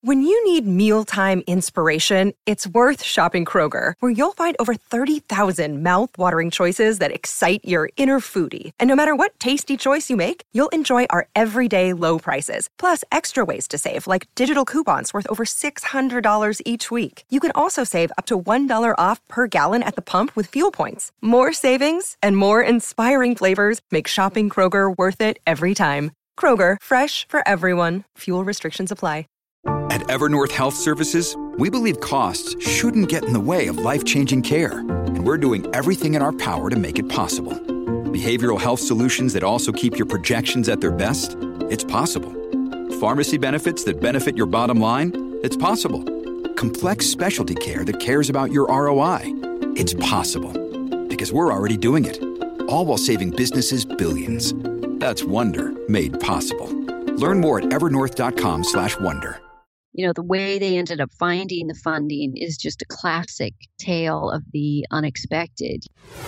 When you need mealtime inspiration, it's worth shopping Kroger, where you'll find over 30,000 mouth-watering choices that excite your inner foodie. And no matter what tasty choice you make, you'll enjoy our everyday low prices, plus extra ways to save, like digital coupons worth over $600 each week. You can also save up to $1 off per gallon at the pump with fuel points. More savings and more inspiring flavors make shopping Kroger worth it every time. Kroger, fresh for everyone. Fuel restrictions apply. At Evernorth Health Services, we believe costs shouldn't get in the way of life-changing care, and we're doing everything in our power to make it possible. Behavioral health solutions that also keep your projections at their best? It's possible. Pharmacy benefits that benefit your bottom line? It's possible. Complex specialty care that cares about your ROI? It's possible. Because we're already doing it. All while saving businesses billions. That's Wonder made possible. Learn more at evernorth.com/wonder. You know, the way they ended up finding the funding is just a classic tale of the unexpected.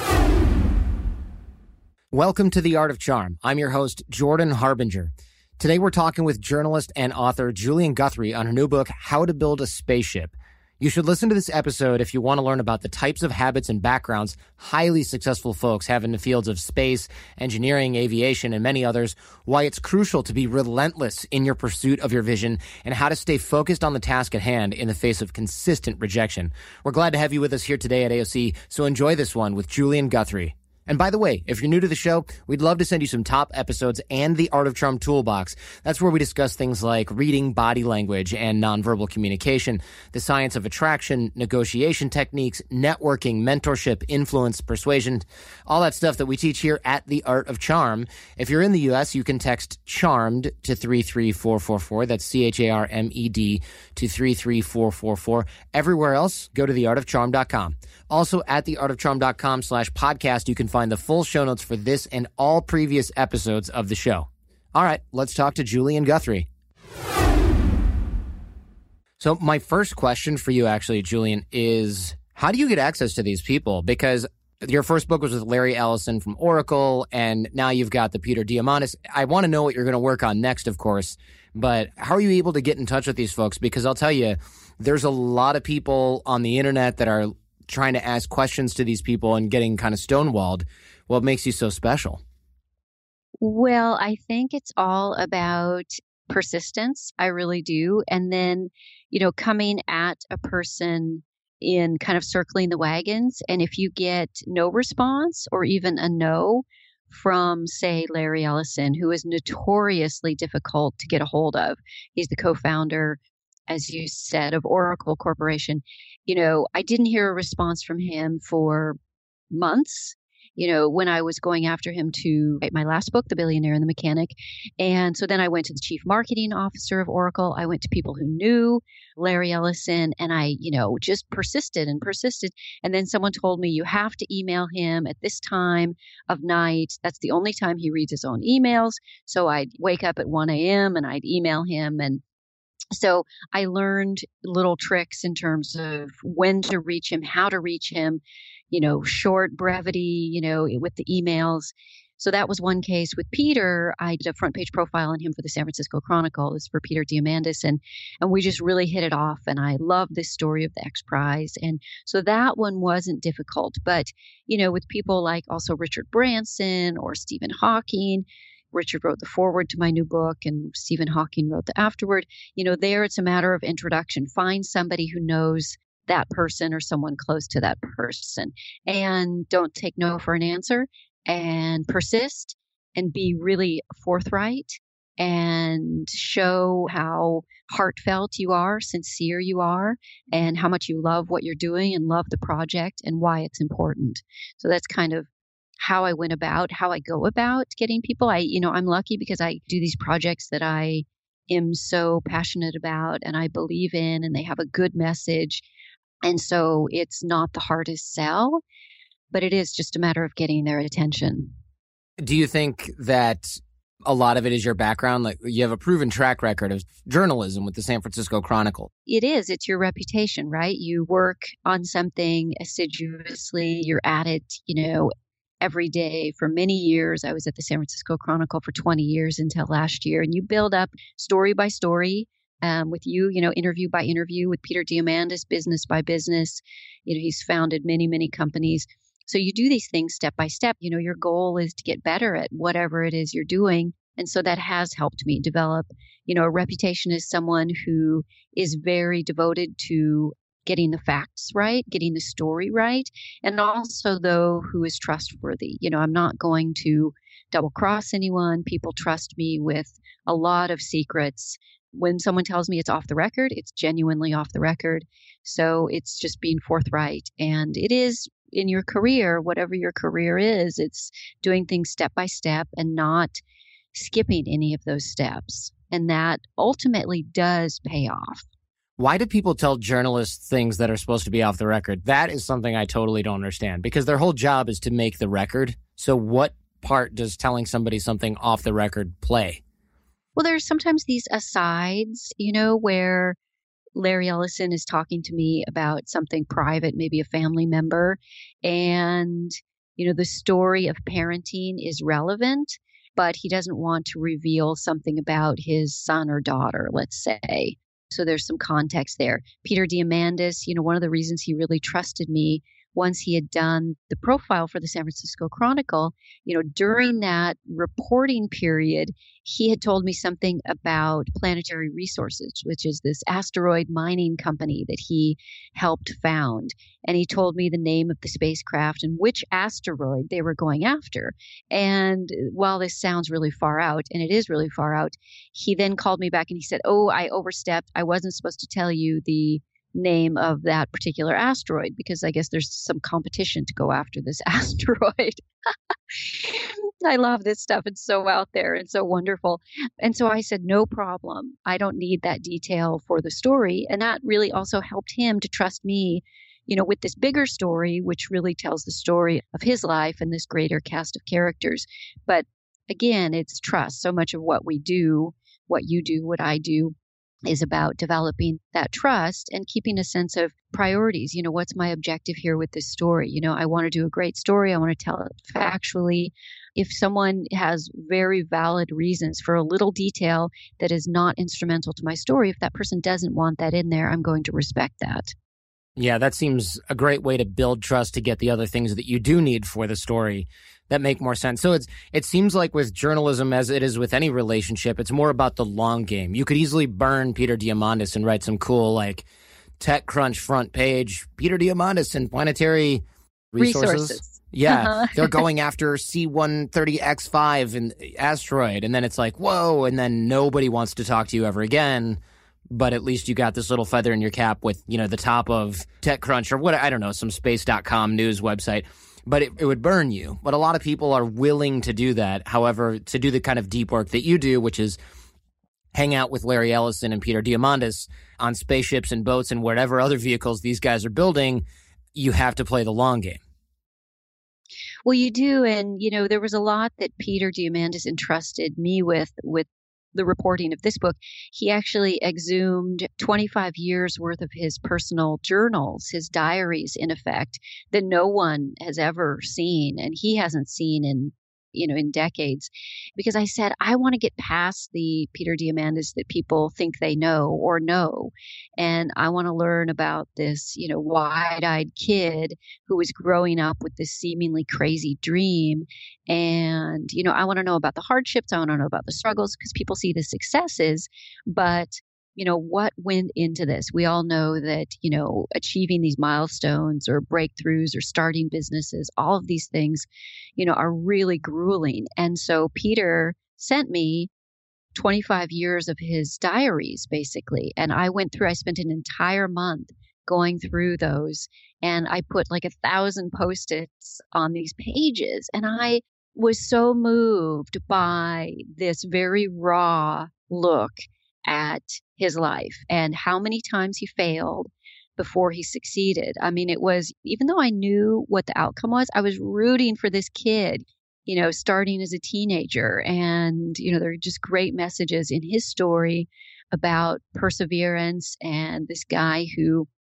Welcome to The Art of Charm. I'm your host, Jordan Harbinger. Today we're talking with journalist and author Julian Guthrie on her new book, How to Build a Spaceship. You should listen to this episode if you want to learn about the types of habits and backgrounds highly successful folks have in the fields of space, engineering, aviation, and many others, why it's crucial to be relentless in your pursuit of your vision, and how to stay focused on the task at hand in the face of consistent rejection. We're glad to have you with us here today at AOC, so enjoy this one with Julian Guthrie. And by the way, if you're new to the show, we'd love to send you some top episodes and the Art of Charm Toolbox. That's where we discuss things like reading body language and nonverbal communication, the science of attraction, negotiation techniques, networking, mentorship, influence, persuasion, all that stuff that we teach here at the Art of Charm. If you're in the U.S., you can text CHARMED to 33444. That's CHARMED to 33444. Everywhere else, go to theartofcharm.com. Also at theartofcharm.com/podcast, you can find the full show notes for this and all previous episodes of the show. All right, let's talk to Julian Guthrie. So my first question for you, actually, Julian, is how do you get access to these people? Because your first book was with Larry Ellison from Oracle, and now you've got the Peter Diamandis. I want to know what you're going to work on next, of course, but how are you able to get in touch with these folks? Because I'll tell you, there's a lot of people on the internet that are trying to ask questions to these people and getting kind of stonewalled. What makes you so special? Well, I think it's all about persistence. I really do. And then, you know, coming at a person in kind of circling the wagons. And if you get no response or even a no from, say, Larry Ellison, who is notoriously difficult to get a hold of. He's the co-founder, as you said, of Oracle Corporation. You know, I didn't hear a response from him for months, you know, when I was going after him to write my last book, The Billionaire and the Mechanic. And so then I went to the chief marketing officer of Oracle. I went to people who knew Larry Ellison, and I, you know, just persisted and persisted. And then someone told me, you have to email him at this time of night. That's the only time he reads his own emails. So I'd wake up at 1 a.m. and I'd email him. And so I learned little tricks in terms of when to reach him, how to reach him, you know, short brevity, you know, with the emails. So that was one case. With Peter, I did a front page profile on him for the San Francisco Chronicle. It's for Peter Diamandis. And we just really hit it off. And I love this story of the X Prize. And so that one wasn't difficult. But, you know, with people like also Richard Branson or Stephen Hawking, Richard wrote the foreword to my new book and Stephen Hawking wrote the afterword. You know, there it's a matter of introduction. Find somebody who knows that person or someone close to that person, and don't take no for an answer, and persist and be really forthright and show how heartfelt you are, sincere you are, and how much you love what you're doing and love the project and why it's important. So that's kind of how I went about, how I go about getting people. I'm lucky because I do these projects that I am so passionate about and I believe in, and they have a good message. And so it's not the hardest sell, but it is just a matter of getting their attention. Do you think that a lot of it is your background? Like, you have a proven track record of journalism with the San Francisco Chronicle. It is. It's your reputation, right? You work on something assiduously. You're at it, every day for many years. I was at the San Francisco Chronicle for 20 years until last year. And you build up story by story with you, interview by interview, with Peter Diamandis, business by business. He's founded many, many companies. So you do these things step by step. Your goal is to get better at whatever it is you're doing. And so that has helped me develop, a reputation as someone who is very devoted to getting the facts right, getting the story right, and also, though, who is trustworthy. I'm not going to double cross anyone. People trust me with a lot of secrets. When someone tells me it's off the record, it's genuinely off the record. So it's just being forthright. And it is in your career, whatever your career is, it's doing things step by step and not skipping any of those steps. And that ultimately does pay off. Why do people tell journalists things that are supposed to be off the record? That is something I totally don't understand, because their whole job is to make the record. So what part does telling somebody something off the record play? Well, there's sometimes these asides, where Larry Ellison is talking to me about something private, maybe a family member, and, the story of parenting is relevant, but he doesn't want to reveal something about his son or daughter, let's say. So there's some context there. Peter Diamandis, one of the reasons he really trusted me once he had done the profile for the San Francisco Chronicle, during that reporting period, he had told me something about Planetary Resources, which is this asteroid mining company that he helped found. And he told me the name of the spacecraft and which asteroid they were going after. And while this sounds really far out, and it is really far out, he then called me back and he said, "Oh, I overstepped. I wasn't supposed to tell you the name of that particular asteroid because I guess there's some competition to go after this asteroid." I love this stuff. It's so out there and so wonderful. And so I said, no problem. I don't need that detail for the story. And that really also helped him to trust me, with this bigger story, which really tells the story of his life and this greater cast of characters. But again, it's trust. So much of what we do, what you do, what I do, is about developing that trust and keeping a sense of priorities. What's my objective here with this story? I want to do a great story. I want to tell it factually. If someone has very valid reasons for a little detail that is not instrumental to my story, if that person doesn't want that in there, I'm going to respect that. Yeah, that seems a great way to build trust to get the other things that you do need for the story that make more sense. So it seems like with journalism, as it is with any relationship, it's more about the long game. You could easily burn Peter Diamandis and write some cool, like, TechCrunch front page, Peter Diamandis and Planetary Resources. Yeah, they're going after C-130X5 and asteroid. And then it's like, whoa, and then nobody wants to talk to you ever again. But at least you got this little feather in your cap with, the top of TechCrunch or what, I don't know, some space.com news website. But it would burn you. But a lot of people are willing to do that. However, to do the kind of deep work that you do, which is hang out with Larry Ellison and Peter Diamandis on spaceships and boats and whatever other vehicles these guys are building, you have to play the long game. Well, you do. And, there was a lot that Peter Diamandis entrusted me with the reporting of this book. He actually exhumed 25 years worth of his personal journals, his diaries, in effect, that no one has ever seen. And he hasn't seen in decades, because I said, I want to get past the Peter Diamandis that people think they know or know. And I want to learn about this, wide-eyed kid who was growing up with this seemingly crazy dream. And, I want to know about the hardships. I want to know about the struggles, because people see the successes, but what went into this? We all know that, achieving these milestones or breakthroughs or starting businesses, all of these things, are really grueling. And so Peter sent me 25 years of his diaries, basically. And I spent an entire month going through those. And I put like 1,000 Post-its on these pages. And I was so moved by this very raw look at his life and how many times he failed before he succeeded. I mean, it was, even though I knew what the outcome was, I was rooting for this kid, starting as a teenager. And, there are just great messages in his story about perseverance and this guy who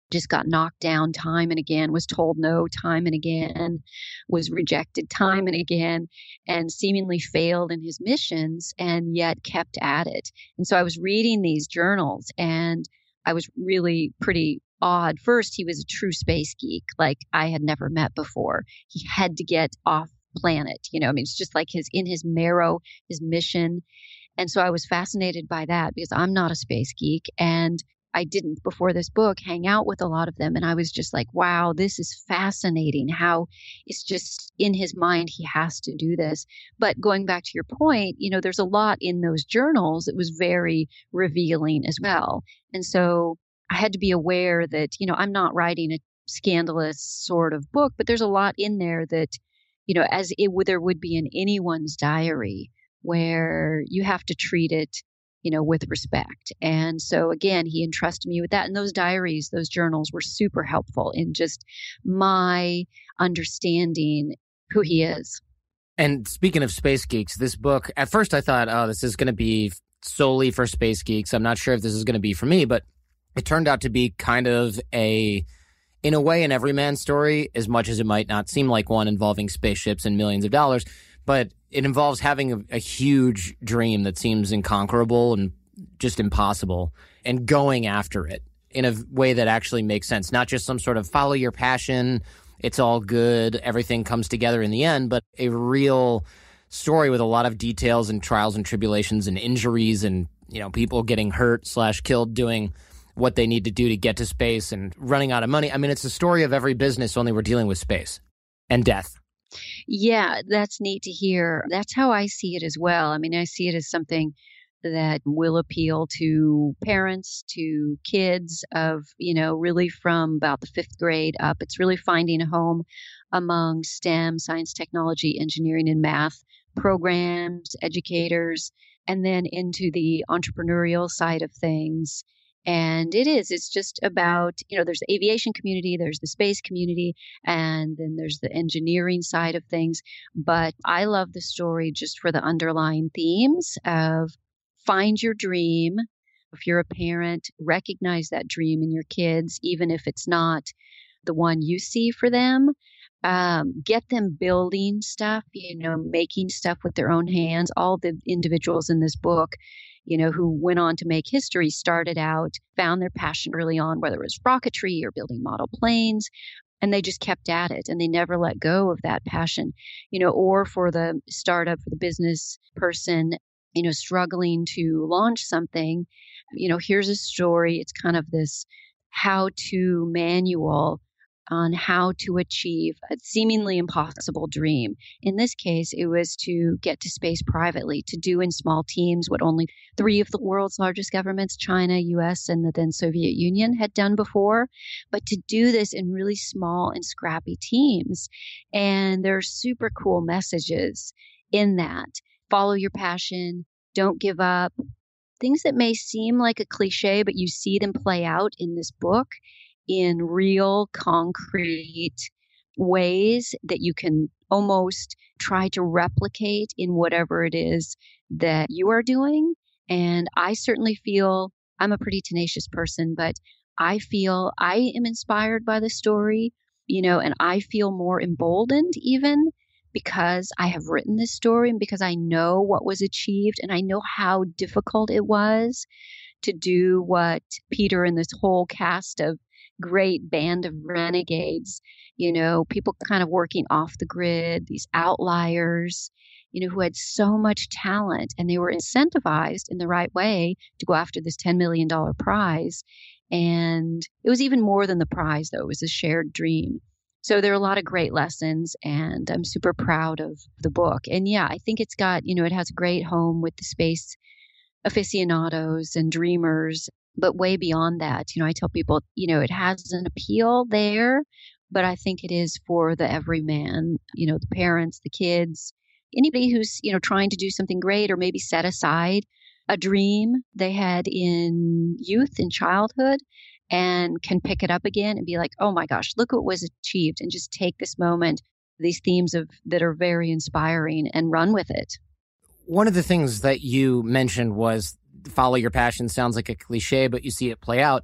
just got knocked down time and again, was told no time and again, was rejected time and again, and seemingly failed in his missions and yet kept at it. And so I was reading these journals and I was really pretty awed. First, he was a true space geek like I had never met before. He had to get off planet, it's just like in his marrow, his mission. And so I was fascinated by that because I'm not a space geek and I didn't, before this book, hang out with a lot of them. And I was just like, wow, this is fascinating how it's just in his mind, he has to do this. But going back to your point, there's a lot in those journals that was very revealing as well. And so I had to be aware that, I'm not writing a scandalous sort of book, but there's a lot in there that, there would be in anyone's diary where you have to treat it with respect. And so again, he entrusted me with that. And those diaries, those journals were super helpful in just my understanding who he is. And speaking of space geeks, this book, at first I thought, this is going to be solely for space geeks. I'm not sure if this is going to be for me, but it turned out to be kind of in a way, an everyman story, as much as it might not seem like one involving spaceships and millions of dollars. But it involves having a huge dream that seems inconquerable and just impossible and going after it in a way that actually makes sense. Not just some sort of follow your passion, it's all good, everything comes together in the end, but a real story with a lot of details and trials and tribulations and injuries and, people getting hurt / killed doing what they need to do to get to space and running out of money. I mean, it's a story of every business, only we're dealing with space and death. Yeah, that's neat to hear. That's how I see it as well. I mean, I see it as something that will appeal to parents, to kids of, really from about the 5th grade up. It's really finding a home among STEM, science, technology, engineering, and math programs, educators, and then into the entrepreneurial side of things. And it's just about, there's the aviation community, there's the space community, and then there's the engineering side of things. But I love the story just for the underlying themes of find your dream. If you're a parent, recognize that dream in your kids, even if it's not the one you see for them. Get them building stuff, making stuff with their own hands. All the individuals in this book, who went on to make history, started out, found their passion early on, whether it was rocketry or building model planes, and they just kept at it and they never let go of that passion, or for the startup, for the business person, struggling to launch something, here's a story. It's kind of this how-to manual on how to achieve a seemingly impossible dream. In this case, it was to get to space privately, to do in small teams what only 3 of the world's largest governments, China, US, and the then Soviet Union, had done before, but to do this in really small and scrappy teams. And there are super cool messages in that. Follow your passion, don't give up. Things that may seem like a cliche, but you see them play out in this book in real, concrete ways that you can almost try to replicate in whatever it is that you are doing. And I certainly feel I'm a pretty tenacious person, but I feel I am inspired by the story, and I feel more emboldened even because I have written this story and because I know what was achieved and I know how difficult it was to do what Peter and this whole cast of great band of renegades, people kind of working off the grid, these outliers, who had so much talent and they were incentivized in the right way to go after this $10 million prize. And it was even more than the prize, though. It was a shared dream. So there are a lot of great lessons, and I'm super proud of the book. And yeah, I think it's got, it has a great home with the space aficionados and dreamers. But way beyond that, I tell people, it has an appeal there, but I think it is for the everyman, the parents, the kids, anybody who's, trying to do something great or maybe set aside a dream they had in youth and childhood and can pick it up again and be like, oh my gosh, look what was achieved, and just take this moment, these themes that are very inspiring, and run with it. One of the things that you mentioned was follow your passion. Sounds like a cliche, but you see it play out.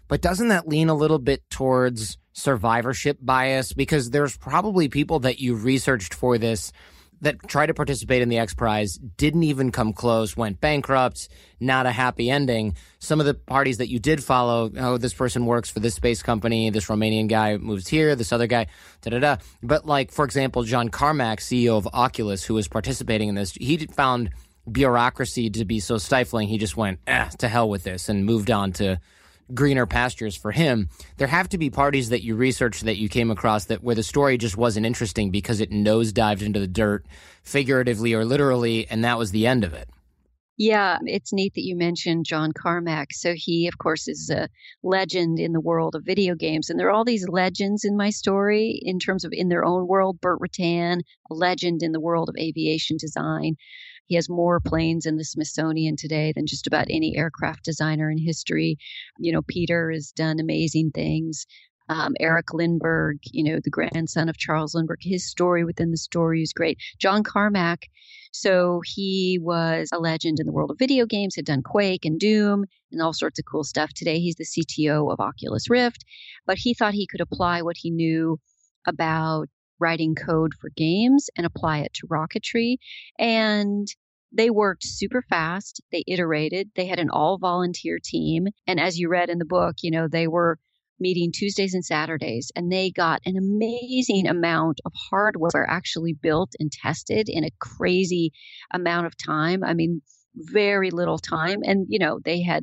But doesn't that lean a little bit towards survivorship bias? Because there's probably people that you researched for this that tried to participate in the X Prize, didn't even come close, went bankrupt, not a happy ending. Some of the parties that you did follow, oh, this person works for this space company, this Romanian guy moves here, this other guy, da-da-da. But like, for example, John Carmack, CEO of Oculus, who was participating in this, he found bureaucracy to be so stifling, he just went, to hell with this, and moved on to greener pastures for him. There have to be parties that you researched that you came across that where the story just wasn't interesting because it nosedived into the dirt, figuratively or literally, and that was the end of it. Yeah, it's neat that you mentioned John Carmack. So he, of course, is a legend in the world of video games. And there are all these legends in my story in terms of in their own world. Burt Rutan, a legend in the world of aviation design. He has more planes in the Smithsonian today than just about any aircraft designer in history. You know, Peter has done amazing things. Eric Lindbergh, you know, the grandson of Charles Lindbergh, his story within the story is great. John Carmack, so he was a legend in the world of video games, had done Quake and Doom and all sorts of cool stuff. Today, he's the CTO of Oculus Rift, but he thought he could apply what he knew about writing code for games and apply it to rocketry. And they worked super fast. They iterated. They had an all-volunteer team. And as you read in the book, you know, they were meeting Tuesdays and Saturdays, and they got an amazing amount of hardware actually built and tested in a crazy amount of time. I mean, very little time. And, you know, they had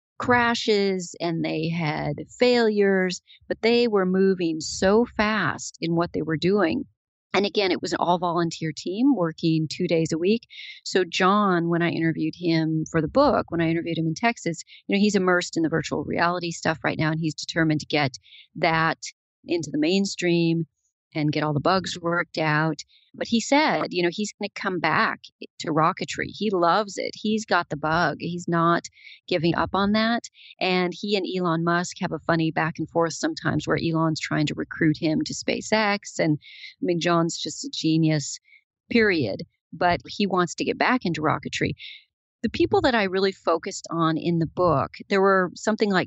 crashes and they had failures, but they were moving so fast in what they were doing. And again, it was an all-volunteer team working 2 days a week. So John, when I interviewed him for the book, when I interviewed him in Texas, you know, he's immersed in the virtual reality stuff right now, and he's determined to get that into the mainstream and get all the bugs worked out. But he said, you know, he's going to come back to rocketry. He loves it. He's got the bug. He's not giving up on that. And he and Elon Musk have a funny back and forth sometimes where Elon's trying to recruit him to SpaceX. And I mean, John's just a genius, period. But he wants to get back into rocketry. The people that I really focused on in the book, there were something like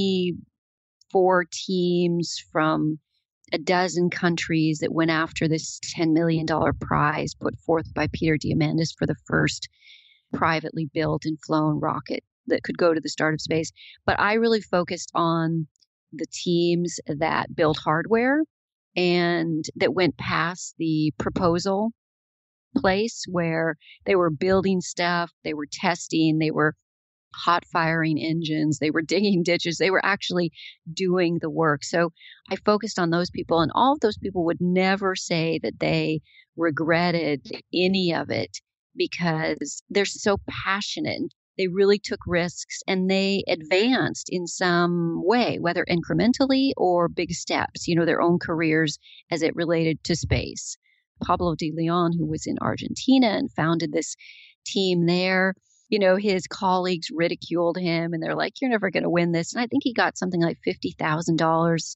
24 teams from a dozen countries that went after this $10 million prize put forth by Peter Diamandis for the first privately built and flown rocket that could go to the start of space. But I really focused on the teams that built hardware and that went past the proposal place where they were building stuff, they were testing, they were hot firing engines, they were digging ditches, they were actually doing the work. So I focused on those people, and all of those people would never say that they regretted any of it because they're so passionate. They really took risks and they advanced in some way, whether incrementally or big steps, you know, their own careers as it related to space. Pablo de Leon, who was in Argentina and founded this team there, you know, his colleagues ridiculed him and they're like, you're never going to win this. And I think he got something like $50,000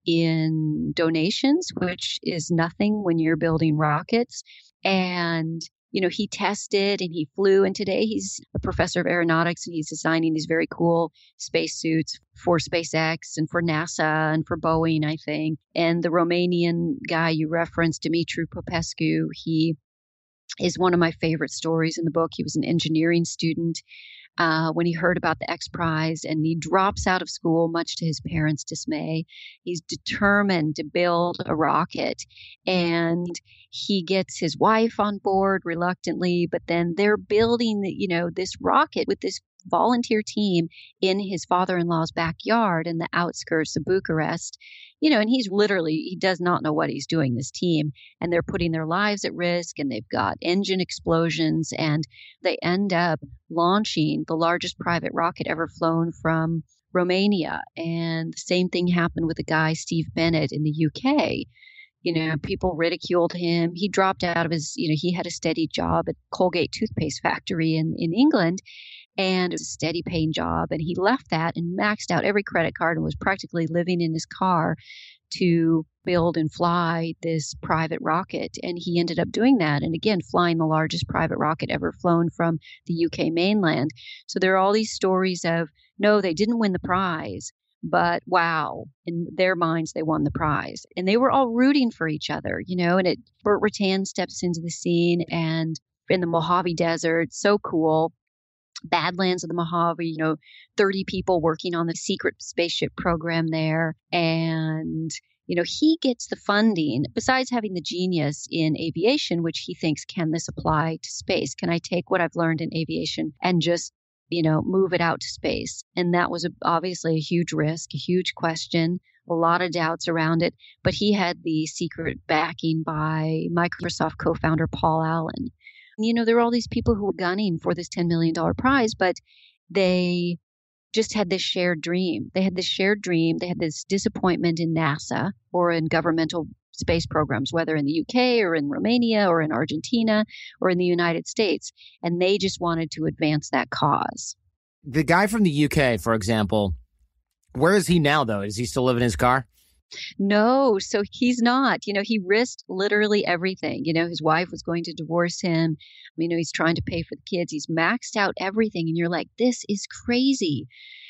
in donations, which is nothing when you're building rockets. And, you know, he tested and he flew. And today he's a professor of aeronautics and he's designing these very cool spacesuits for SpaceX and for NASA and for Boeing, I think. And the Romanian guy you referenced, Dumitru Popescu, he is one of my favorite stories in the book. He was an engineering student when he heard about the X Prize, and he drops out of school, much to his parents' dismay. He's determined to build a rocket, and he gets his wife on board reluctantly, but then they're building, this rocket with this volunteer team in his father-in-law's backyard in the outskirts of Bucharest. And he does not know what he's doing, this team, and they're putting their lives at risk, and they've got engine explosions, and they end up launching the largest private rocket ever flown from Romania. And the same thing happened with a guy, Steve Bennett, in the UK. People ridiculed him. He dropped out of his, he had a steady job at Colgate toothpaste factory in England, and it was a steady paying job. And he left that and maxed out every credit card and was practically living in his car to build and fly this private rocket. And he ended up doing that. And again, flying the largest private rocket ever flown from the UK mainland. So there are all these stories of, no, they didn't win the prize, But wow, in their minds, they won the prize. And they were all rooting for each other, and Burt Rutan steps into the scene and in the Mojave Desert, so cool. Badlands of the Mojave, 30 people working on the secret spaceship program there. And, he gets the funding, besides having the genius in aviation, which he thinks, can this apply to space? Can I take what I've learned in aviation and just, move it out to space? And that was obviously a huge risk, a huge question, a lot of doubts around it. But he had the secret backing by Microsoft co-founder Paul Allen. There were all these people who were gunning for this $10 million prize, but they just had this shared dream. They had this shared dream. They had this disappointment in NASA or in governmental space programs, whether in the UK or in Romania or in Argentina or in the United States. And they just wanted to advance that cause. The guy from the UK, for example, where is he now, though? Does he still live in his car? No, so he's not. He risked literally everything. His wife was going to divorce him. He's trying to pay for the kids. He's maxed out everything. And you're like, this is crazy.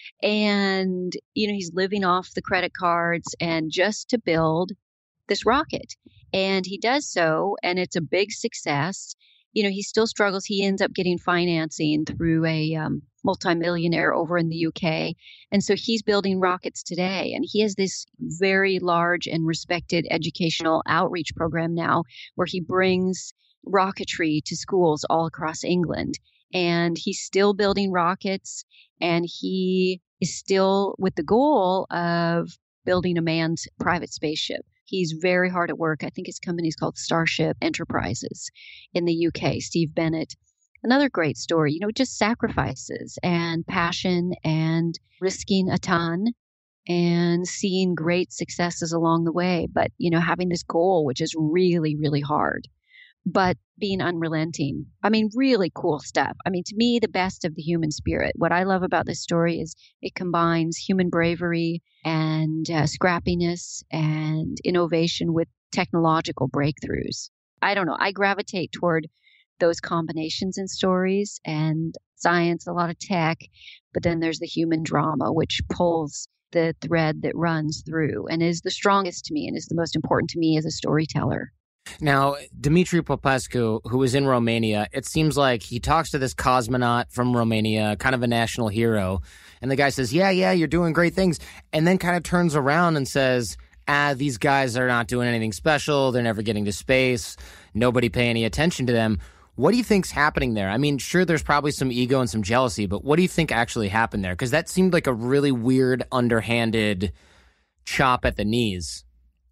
And, he's living off the credit cards and just to build this rocket. And he does so, and it's a big success. He still struggles. He ends up getting financing through a multimillionaire over in the UK. And so he's building rockets today. And he has this very large and respected educational outreach program now where he brings rocketry to schools all across England. And he's still building rockets, and he is still with the goal of building a manned private spaceship. He's very hard at work. I think his company is called Starship Enterprises in the UK. Steve Bennett. Another great story, just sacrifices and passion and risking a ton and seeing great successes along the way. But, having this goal, which is really, really hard, but being unrelenting. Really cool stuff. To me, the best of the human spirit. What I love about this story is it combines human bravery and scrappiness and innovation with technological breakthroughs. I don't know. I gravitate toward those combinations in stories and science, a lot of tech, but then there's the human drama, which pulls the thread that runs through and is the strongest to me and is the most important to me as a storyteller. Now, Dumitru Popescu, who is in Romania, it seems like he talks to this cosmonaut from Romania, kind of a national hero, and the guy says, yeah, you're doing great things, and then kind of turns around and says, these guys are not doing anything special, they're never getting to space, nobody pay any attention to them. What do you think's happening there? Sure, there's probably some ego and some jealousy, but what do you think actually happened there? Because that seemed like a really weird, underhanded chop at the knees.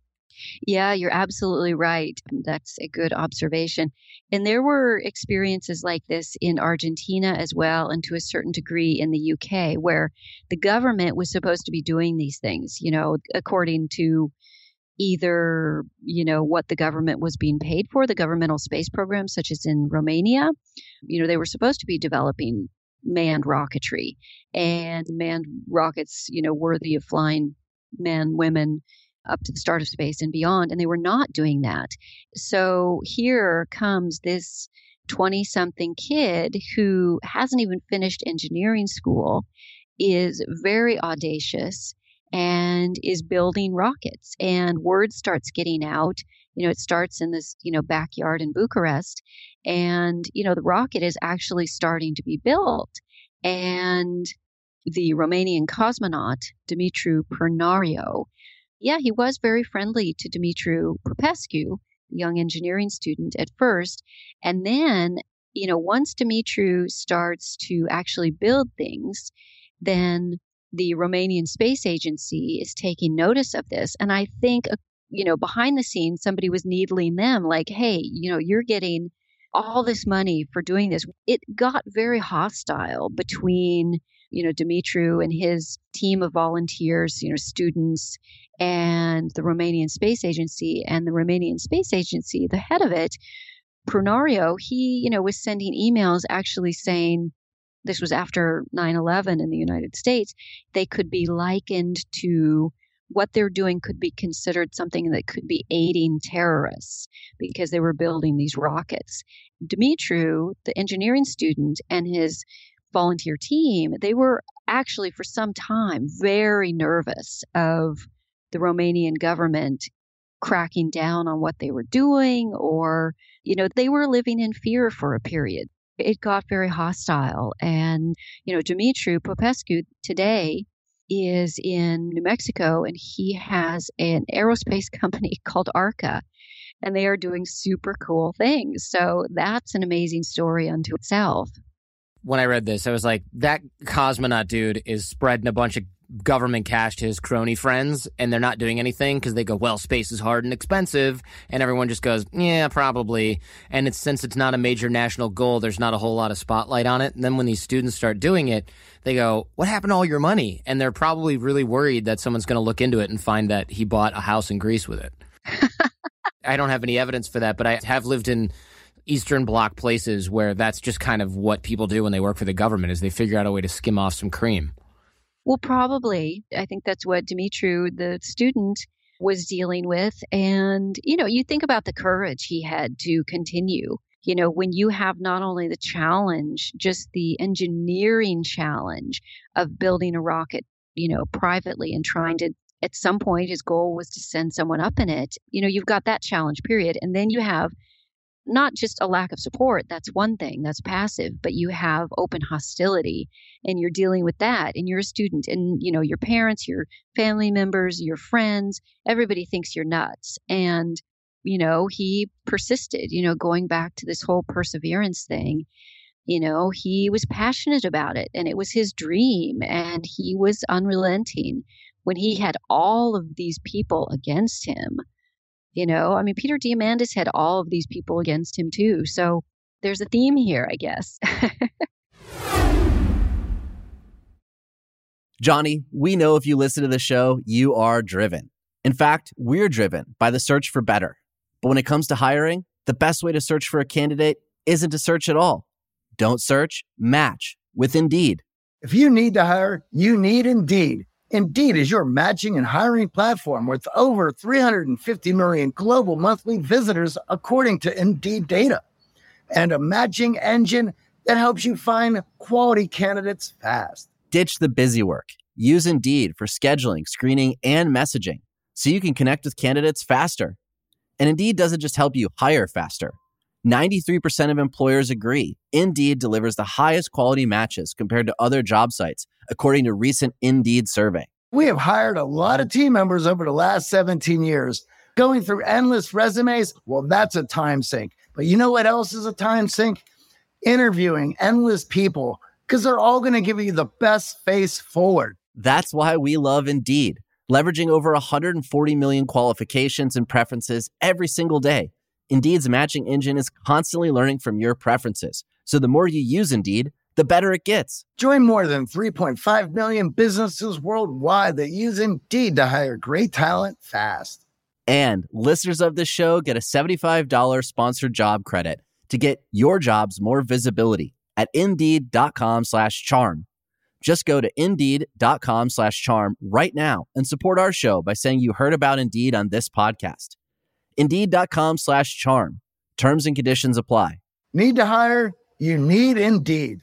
Yeah, you're absolutely right. That's a good observation. And there were experiences like this in Argentina as well, and to a certain degree in the UK, where the government was supposed to be doing these things, according to either, what the government was being paid for, the governmental space programs, such as in Romania. They were supposed to be developing manned rocketry and manned rockets, worthy of flying men, women, up to the start of space and beyond, and they were not doing that. So here comes this 20-something kid who hasn't even finished engineering school, is very audacious, and is building rockets. And word starts getting out. It starts in this, backyard in Bucharest, and, the rocket is actually starting to be built. And the Romanian cosmonaut, Dumitru Pernariu, he was very friendly to Dumitru Popescu, the young engineering student at first. And then, once Dumitru starts to actually build things, then the Romanian Space Agency is taking notice of this. And I think, behind the scenes, somebody was needling them like, hey, you're getting all this money for doing this. It got very hostile between, Dumitru and his team of volunteers, students, and the Romanian Space Agency. And the Romanian Space Agency, the head of it, Pernariu, he, was sending emails actually saying, this was after 9/11 in the United States, they could be likened to what they're doing could be considered something that could be aiding terrorists because they were building these rockets. Dumitru, the engineering student, and his volunteer team, they were actually for some time very nervous of the Romanian government cracking down on what they were doing, or, they were living in fear for a period. It got very hostile. And, Dumitru Popescu today is in New Mexico, and he has an aerospace company called ARCA, and they are doing super cool things. So that's an amazing story unto itself. When I read this, I was like, that cosmonaut dude is spreading a bunch of government cash to his crony friends, and they're not doing anything because they go, well, space is hard and expensive, and everyone just goes, yeah, probably. And since it's not a major national goal, there's not a whole lot of spotlight on it. And then when these students start doing it, they go, what happened to all your money? And they're probably really worried that someone's going to look into it and find that he bought a house in Greece with it. I don't have any evidence for that, but I have lived in Eastern Bloc places where that's just kind of what people do when they work for the government, is they figure out a way to skim off some cream. Well, probably. I think that's what Dumitru, the student, was dealing with. And, you think about the courage he had to continue. When you have not only the challenge, just the engineering challenge of building a rocket, privately and trying to, at some point, his goal was to send someone up in it. You've got that challenge period. And then you have not just a lack of support, that's one thing, that's passive, but you have open hostility, and you're dealing with that, and you're a student, and your parents, your family members, your friends, everybody thinks you're nuts. And he persisted, going back to this whole perseverance thing. He was passionate about it, and it was his dream, and he was unrelenting when he had all of these people against him. Peter Diamandis had all of these people against him too. So there's a theme here, I guess. Johnny, we know if you listen to the show, you are driven. In fact, we're driven by the search for better. But when it comes to hiring, the best way to search for a candidate isn't to search at all. Don't search, match with Indeed. If you need to hire, you need Indeed. Indeed is your matching and hiring platform with over 350 million global monthly visitors, according to Indeed data, and a matching engine that helps you find quality candidates fast. Ditch the busy work. Use Indeed for scheduling, screening, and messaging so you can connect with candidates faster. And Indeed doesn't just help you hire faster. 93% of employers agree Indeed delivers the highest quality matches compared to other job sites, according to a recent Indeed survey. We have hired a lot of team members over the last 17 years. Going through endless resumes, well, that's a time sink. But you know what else is a time sink? Interviewing endless people, because they're all going to give you the best face forward. That's why we love Indeed, leveraging over 140 million qualifications and preferences every single day. Indeed's matching engine is constantly learning from your preferences. So the more you use Indeed, the better it gets. Join more than 3.5 million businesses worldwide that use Indeed to hire great talent fast. And listeners of this show get a $75 sponsored job credit to get your jobs more visibility at Indeed.com/charm. Just go to Indeed.com/charm right now and support our show by saying you heard about Indeed on this podcast. Indeed.com/charm. Terms and conditions apply. Need to hire? You need Indeed.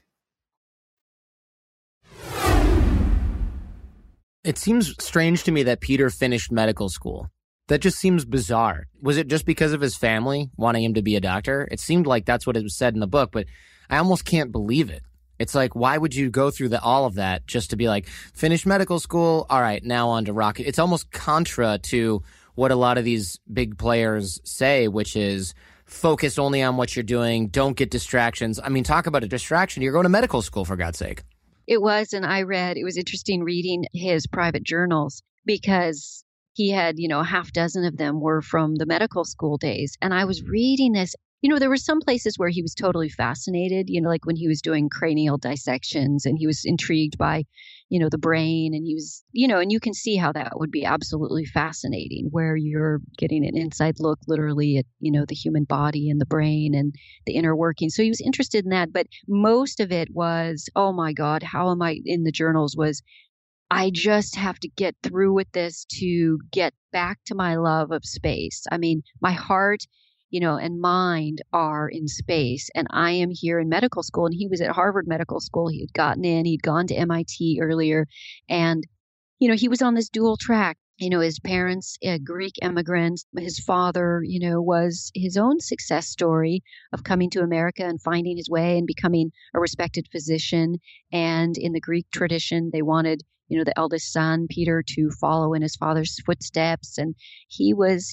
It seems strange to me that Peter finished medical school. That just seems bizarre. Was it just because of his family wanting him to be a doctor? It seemed like that's what it was said in the book, but I almost can't believe it. It's like, why would you go through all of that just to be like, finish medical school? All right, now on to rocket. It's almost contra to what a lot of these big players say, which is focus only on what you're doing. Don't get distractions. I mean, talk about a distraction. You're going to medical school, for God's sake. It was, and it was interesting reading his private journals, because he had, a half dozen of them were from the medical school days. And I was reading this. There were some places where he was totally fascinated, like when he was doing cranial dissections, and he was intrigued by, the brain, and he was, and you can see how that would be absolutely fascinating, where you're getting an inside look literally at, the human body and the brain and the inner working. So he was interested in that. But most of it was, oh my God, how am I in the journals was, I just have to get through with this to get back to my love of space. I mean, my heart, and mind are in space. And I am here in medical school, and he was at Harvard Medical School. He had gotten in, he'd gone to MIT earlier. And, he was on this dual track. His parents, Greek immigrants, his father, was his own success story of coming to America and finding his way and becoming a respected physician. And in the Greek tradition, they wanted, the eldest son, Peter, to follow in his father's footsteps. And he was,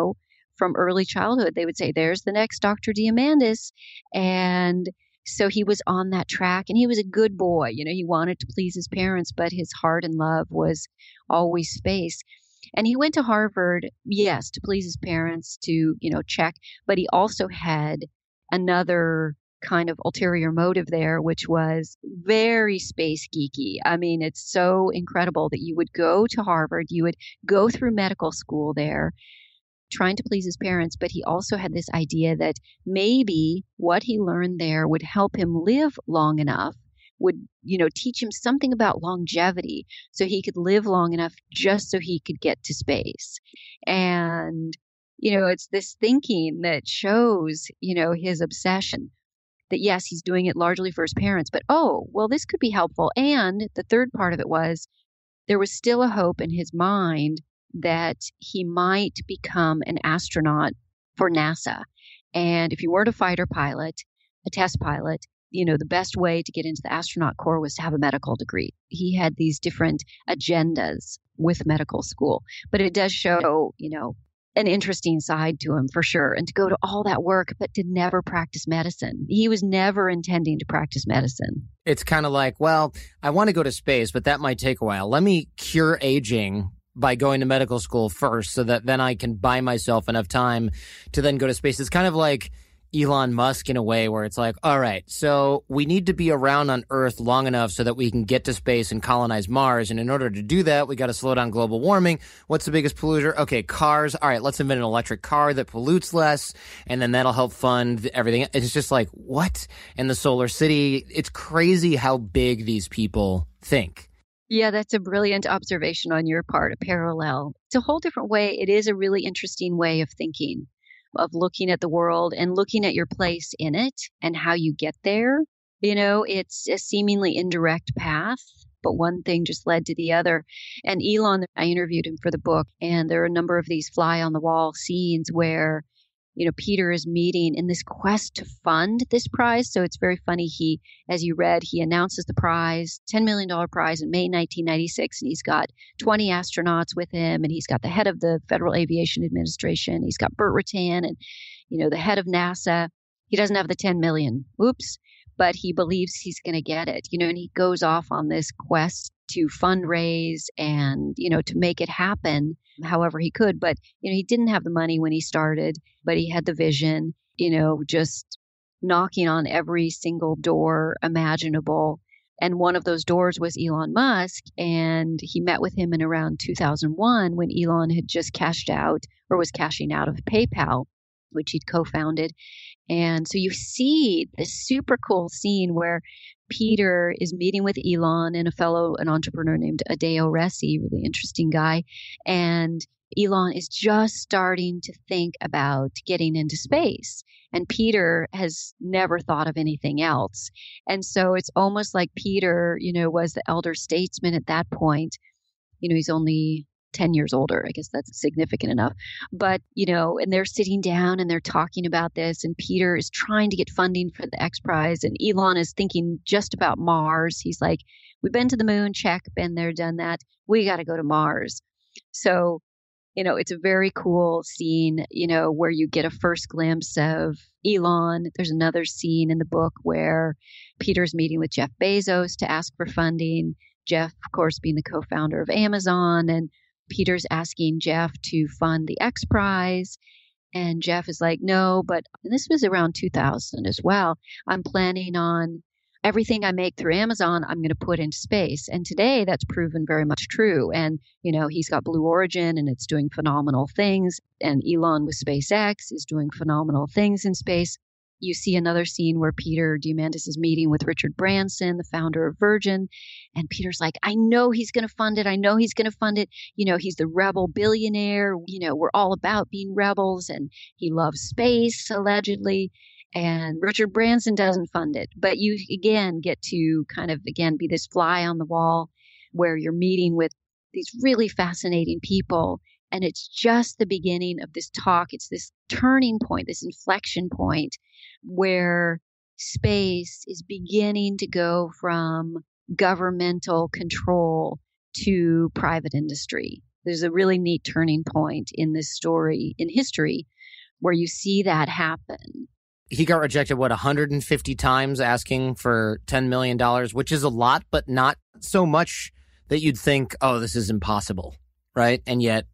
from early childhood, they would say, there's the next Dr. Diamandis. And so he was on that track, and he was a good boy. He wanted to please his parents, but his heart and love was always space. And he went to Harvard, yes, to please his parents, to, check, but he also had another kind of ulterior motive there, which was very space geeky. I mean, it's so incredible that you would go to Harvard, you would go through medical school there, trying to please his parents, but he also had this idea that maybe what he learned there would help him live long enough, would, teach him something about longevity so he could live long enough just so he could get to space. And, it's this thinking that shows, his obsession that, yes, he's doing it largely for his parents, but, this could be helpful. And the third part of it was there was still a hope in his mind that he might become an astronaut for NASA. And if you weren't a fighter pilot, a test pilot, the best way to get into the astronaut corps was to have a medical degree. He had these different agendas with medical school, but it does show, an interesting side to him for sure. And to go to all that work, but to never practice medicine. He was never intending to practice medicine. It's kind of like, I want to go to space, but that might take a while. Let me cure aging by going to medical school first so that then I can buy myself enough time to then go to space. It's kind of like Elon Musk in a way where it's like, all right, so we need to be around on Earth long enough so that we can get to space and colonize Mars. And in order to do that, we got to slow down global warming. What's the biggest polluter? Okay, cars. All right, let's invent an electric car that pollutes less, and then that'll help fund everything. It's just like, what? And the solar city, it's crazy how big these people think. Yeah, that's a brilliant observation on your part, a parallel. It's a whole different way. It is a really interesting way of thinking, of looking at the world and looking at your place in it and how you get there. It's a seemingly indirect path, but one thing just led to the other. And Elon, I interviewed him for the book, and there are a number of these fly on the wall scenes where Peter is meeting in this quest to fund this prize. So it's very funny. He, as you read, he announces the prize, $10 million prize in May 1996. And he's got 20 astronauts with him. And he's got the head of the Federal Aviation Administration. He's got Burt Rutan and, the head of NASA. He doesn't have the 10 million. Oops. But he believes he's going to get it, and he goes off on this quest to fundraise and, to make it happen however he could. But, he didn't have the money when he started, but he had the vision, just knocking on every single door imaginable. And one of those doors was Elon Musk. And he met with him in around 2001 when Elon had just cashed out or was cashing out of PayPal, which he'd co-founded. And so you see this super cool scene where Peter is meeting with Elon and an entrepreneur named Adeo Ressi, really interesting guy. And Elon is just starting to think about getting into space. And Peter has never thought of anything else. And so it's almost like Peter, was the elder statesman at that point. He's only 10 years older. I guess that's significant enough. But, and they're sitting down and they're talking about this, and Peter is trying to get funding for the X Prize, and Elon is thinking just about Mars. He's like, we've been to the moon, check, been there, done that. We got to go to Mars. So, it's a very cool scene, where you get a first glimpse of Elon. There's another scene in the book where Peter's meeting with Jeff Bezos to ask for funding. Jeff, of course, being the co-founder of Amazon, and Peter's asking Jeff to fund the X Prize. And Jeff is like, no, but this was around 2000 as well. I'm planning on everything I make through Amazon, I'm going to put into space. And today that's proven very much true. And, he's got Blue Origin and it's doing phenomenal things. And Elon with SpaceX is doing phenomenal things in space. you see another scene where Peter Diamandis is meeting with Richard Branson, the founder of Virgin. And Peter's like, I know he's going to fund it. I know he's going to fund it. You know, he's the rebel billionaire. You know, we're all about being rebels. And he loves space, allegedly. And Richard Branson doesn't fund it. But you, again, get to kind of, again, be this fly on the wall where you're meeting with these really fascinating people. And it's just the beginning of this talk. It's this turning point, this inflection point where space is beginning to go from governmental control to private industry. There's a really neat turning point in this story in history where you see that happen. He got rejected, 150 times asking for $10 million, which is a lot, but not so much that you'd think, oh, this is impossible, right? And yet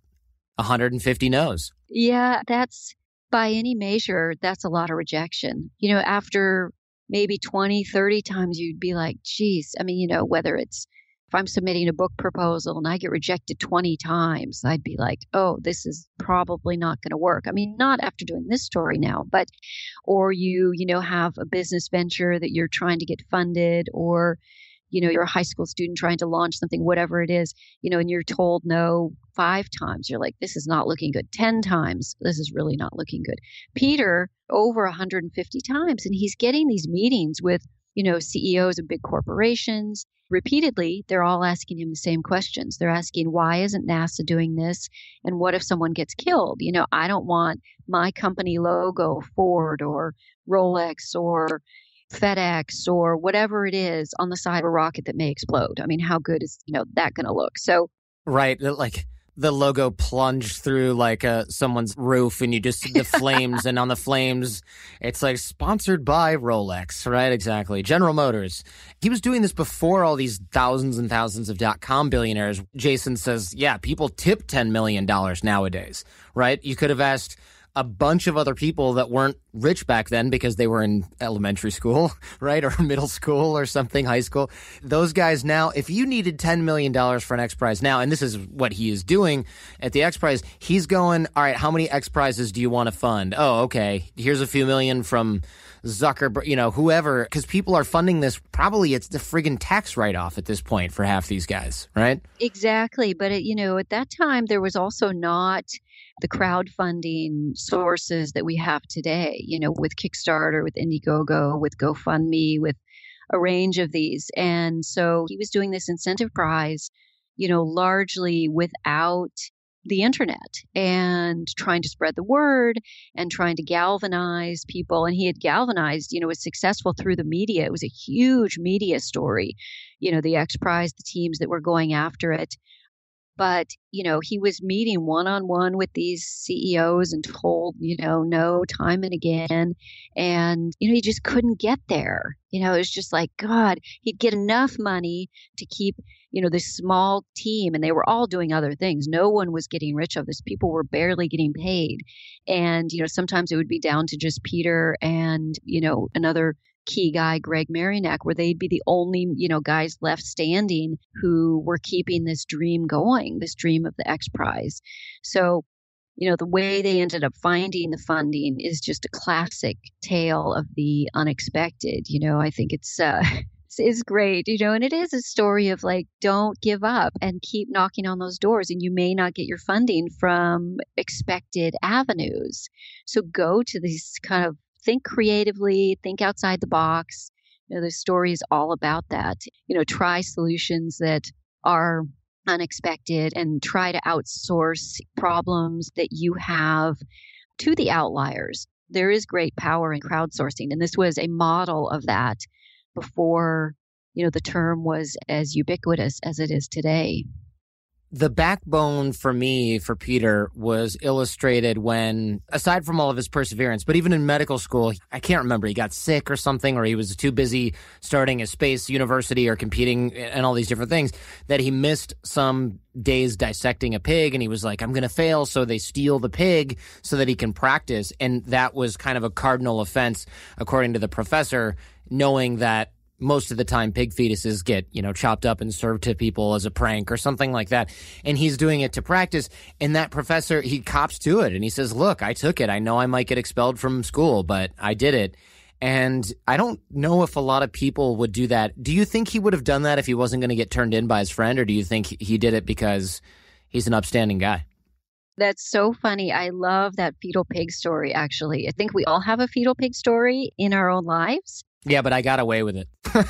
150 no's. Yeah, that's, by any measure, that's a lot of rejection. You know, after maybe 20, 30 times, you'd be like, geez, I mean, you know, whether it's, if I'm submitting a book proposal and I get rejected 20 times, I'd be like, oh, this is probably not going to work. I mean, not after doing this story now, but, or you know, have a business venture that you're trying to get funded, or, you know, you're a high school student trying to launch something, whatever it is, you know, and you're told no 5 times. You're like, this is not looking good. 10 times, this is really not looking good. Peter, over 150 times, and he's getting these meetings with, you know, CEOs of big corporations. Repeatedly, they're all asking him the same questions. They're asking, why isn't NASA doing this? And what if someone gets killed? You know, I don't want my company logo, Ford or Rolex or FedEx or whatever it is, on the side of a rocket that may explode. I mean, how good is, you know, that going to look? So, right, like the logo plunged through like someone's roof, and you just see the flames, and on the flames, it's like sponsored by Rolex, right? Exactly. General Motors. He was doing this before all these thousands and thousands of .com billionaires. Jason says, yeah, people tip $10 million nowadays, right? You could have asked a bunch of other people that weren't rich back then because they were in elementary school, right? Or middle school or something, high school. Those guys now, if you needed $10 million for an X Prize now, and this is what he is doing at the X Prize, he's going, all right, how many X Prizes do you want to fund? Oh, okay. Here's a few million from Zuckerberg, you know, whoever, because people are funding this. Probably it's the friggin' tax write-off at this point for half these guys, right? Exactly. But, you know, at that time, there was also not the crowdfunding sources that we have today, you know, with Kickstarter, with Indiegogo, with GoFundMe, with a range of these. And so he was doing this incentive prize, you know, largely without the internet, and trying to spread the word and trying to galvanize people. And he had galvanized, you know, was successful through the media. It was a huge media story, you know, the X Prize, the teams that were going after it. But, you know, he was meeting one-on-one with these CEOs and told, you know, no, time and again. And, you know, he just couldn't get there. You know, it was just like, God, he'd get enough money to keep, you know, this small team. And they were all doing other things. No one was getting rich of this. People were barely getting paid. And, you know, sometimes it would be down to just Peter and, you know, another key guy, Greg Marionek, where they'd be the only, you know, guys left standing who were keeping this dream going, this dream of the X Prize. So, you know, the way they ended up finding the funding is just a classic tale of the unexpected. You know, I think it's great, you know, and it is a story of like, don't give up and keep knocking on those doors, and you may not get your funding from expected avenues. So go to these kind of, think creatively, think outside the box. You know, the story is all about that. You know, try solutions that are unexpected and try to outsource problems that you have to the outliers. There is great power in crowdsourcing, and this was a model of that before, you know, the term was as ubiquitous as it is today. The backbone for me, for Peter, was illustrated when, aside from all of his perseverance, but even in medical school, I can't remember, he got sick or something, or he was too busy starting a space university or competing and all these different things, that he missed some days dissecting a pig, and he was like, I'm going to fail, so they steal the pig so that he can practice. And that was kind of a cardinal offense, according to the professor, knowing that most of the time pig fetuses get, chopped up and served to people as a prank or something like that. And he's doing it to practice. And that professor, he cops to it and he says, look, I took it. I know I might get expelled from school, but I did it. And I don't know if a lot of people would do that. Do you think he would have done that if he wasn't going to get turned in by his friend? Or do you think he did it because he's an upstanding guy? That's so funny. I love that fetal pig story, actually. I think we all have a fetal pig story in our own lives. Yeah, but I got away with it.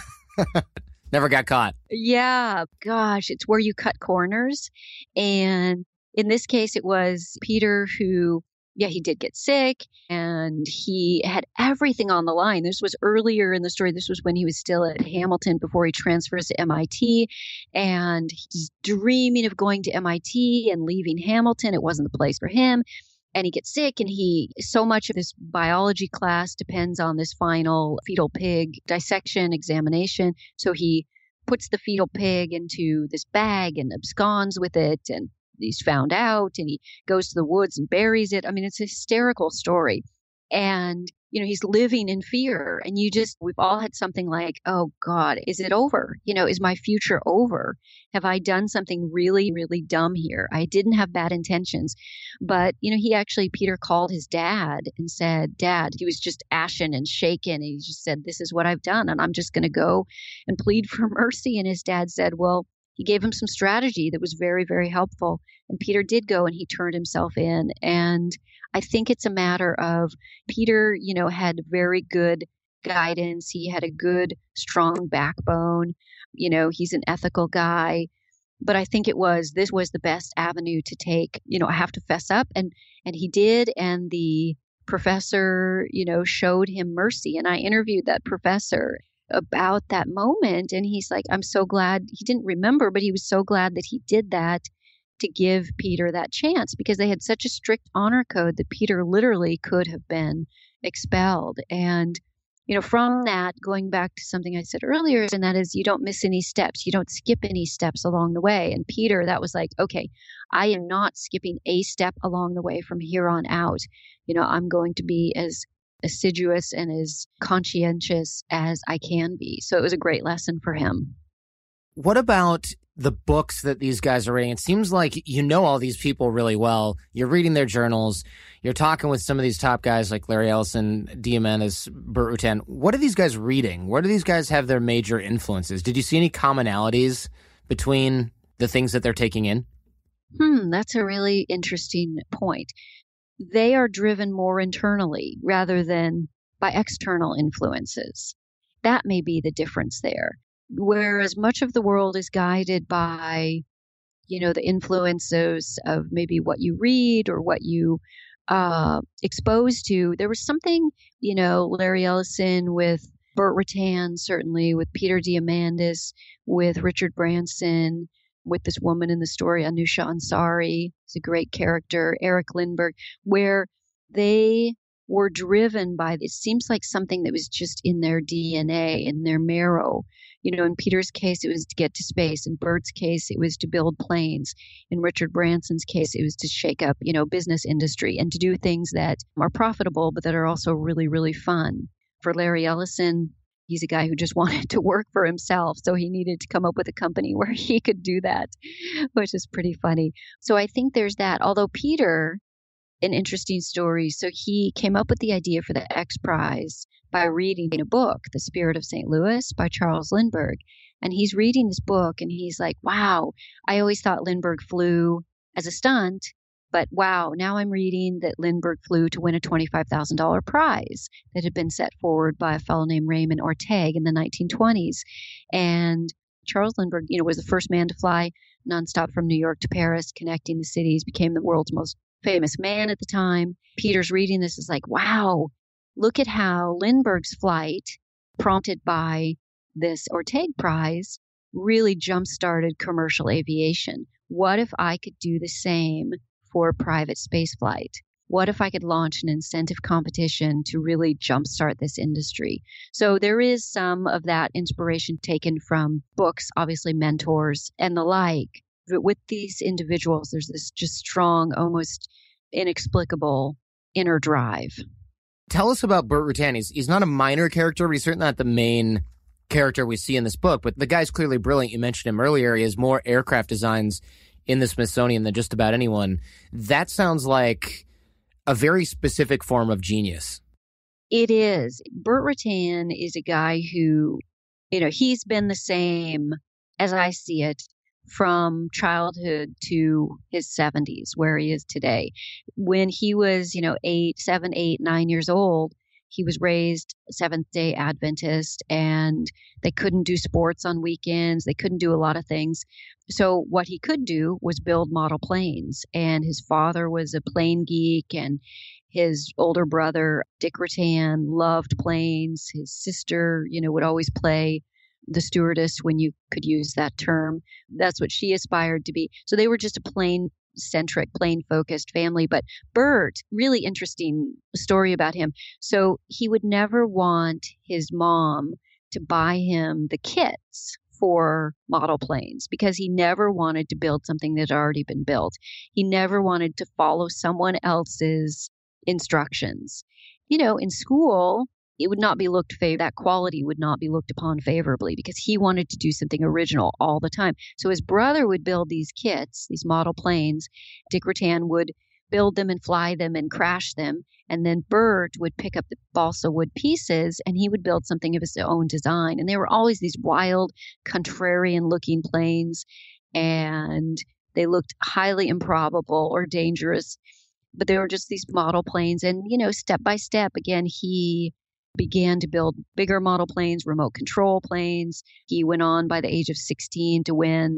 Never got caught. Yeah, gosh, it's where you cut corners. And in this case, it was Peter who, he did get sick and he had everything on the line. This was earlier in the story. This was when he was still at Hamilton before he transfers to MIT. And he's dreaming of going to MIT and leaving Hamilton. It wasn't the place for him. And he gets sick, and so much of this biology class depends on this final fetal pig dissection examination. So he puts the fetal pig into this bag and absconds with it, and he's found out, and he goes to the woods and buries it. I mean, it's a hysterical story. And, he's living in fear. And we've all had something like, oh God, is it over? Is my future over? Have I done something really, really dumb here? I didn't have bad intentions. But, Peter called his dad and said, Dad, he was just ashen and shaken. And he just said, this is what I've done. And I'm just going to go and plead for mercy. And his dad said, well, he gave him some strategy that was very, very helpful. And Peter did go and he turned himself in. And I think it's a matter of Peter, had very good guidance. He had a good, strong backbone. He's an ethical guy. But I think this was the best avenue to take. I have to fess up. And he did. And the professor, showed him mercy. And I interviewed that professor about that moment. And he's like, I'm so glad he didn't remember, but he was so glad that he did that to give Peter that chance, because they had such a strict honor code that Peter literally could have been expelled. And, from that, going back to something I said earlier, and that is you don't miss any steps. You don't skip any steps along the way. And Peter, that was like, okay, I am not skipping a step along the way from here on out. I'm going to be as assiduous and as conscientious as I can be. So it was a great lesson for him. What about the books that these guys are reading? It seems like all these people really well. You're reading their journals. You're talking with some of these top guys like Larry Ellison, Diamandis, Burt Rutan. What are these guys reading? Where do these guys have their major influences? Did you see any commonalities between the things that they're taking in? That's a really interesting point. They are driven more internally rather than by external influences. That may be the difference there. Whereas much of the world is guided by, the influences of maybe what you read or what you exposed to. There was something, Larry Ellison with Burt Rutan, certainly with Peter Diamandis, with Richard Branson, with this woman in the story, Anusha Ansari, is a great character, Eric Lindbergh, where they were driven by, it seems like something that was just in their DNA, in their marrow. In Peter's case, it was to get to space. In Burt's case, it was to build planes. In Richard Branson's case, it was to shake up, business industry and to do things that are profitable, but that are also really, really fun. For Larry Ellison, he's a guy who just wanted to work for himself. So he needed to come up with a company where he could do that, which is pretty funny. So I think there's that. Although Peter, an interesting story. So he came up with the idea for the X Prize by reading a book, The Spirit of St. Louis by Charles Lindbergh. And he's reading this book and he's like, wow, I always thought Lindbergh flew as a stunt, but wow, now I'm reading that Lindbergh flew to win a $25,000 prize that had been set forward by a fellow named Raymond Orteig in the 1920s. And Charles Lindbergh, was the first man to fly nonstop from New York to Paris, connecting the cities, became the world's most famous man at the time. Peter's reading this is like, wow, look at how Lindbergh's flight, prompted by this Orteig Prize, really jump-started commercial aviation. What if I could do the same for private spaceflight? What if I could launch an incentive competition to really jumpstart this industry? So there is some of that inspiration taken from books, obviously mentors and the like. But with these individuals, there's this just strong, almost inexplicable inner drive. Tell us about Burt Rutan. He's not a minor character, but he's certainly not the main character we see in this book, but the guy's clearly brilliant. You mentioned him earlier. He has more aircraft designs in the Smithsonian than just about anyone. That sounds like a very specific form of genius. It is. Burt Rutan is a guy who, he's been the same, as I see it, from childhood to his 70s, where he is today. When he was, 7, 8, 9 years old, he was raised Seventh-day Adventist, and they couldn't do sports on weekends. They couldn't do a lot of things. So what he could do was build model planes. And his father was a plane geek, and his older brother, Dick Rutan, loved planes. His sister, would always play the stewardess, when you could use that term. That's what she aspired to be. So they were just a plane-centric, plane-focused family. But Burt, really interesting story about him. So he would never want his mom to buy him the kits for model planes because he never wanted to build something that had already been built. He never wanted to follow someone else's instructions. In school, it would not be that quality would not be looked upon favorably because he wanted to do something original all the time. So his brother would build these kits, these model planes. Dick Rutan would build them and fly them and crash them. And then Burt would pick up the balsa wood pieces and he would build something of his own design. And they were always these wild, contrarian looking planes. And they looked highly improbable or dangerous. But they were just these model planes. And, step by step, again, he began to build bigger model planes, remote control planes. He went on by the age of 16 to win